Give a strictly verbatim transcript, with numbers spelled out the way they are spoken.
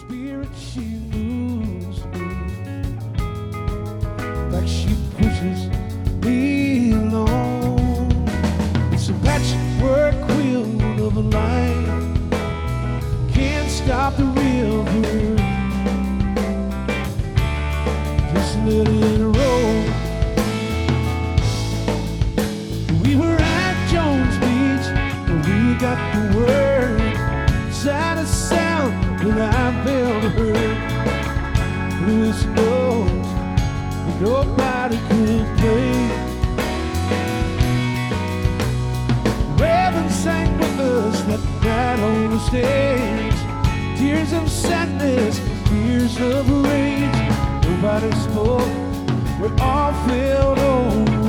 Spirit, she moves me like she pushes me along. It's a patchwork quilt of a life, can't stop the river, just let it roll. We were at Jones Beach, and we got the word, sound of sound that I've ever heard. Lewis knows that nobody could play. Raven sang with us that night on the stage. Tears of sadness, tears of rage. Nobody spoke, we all felt old.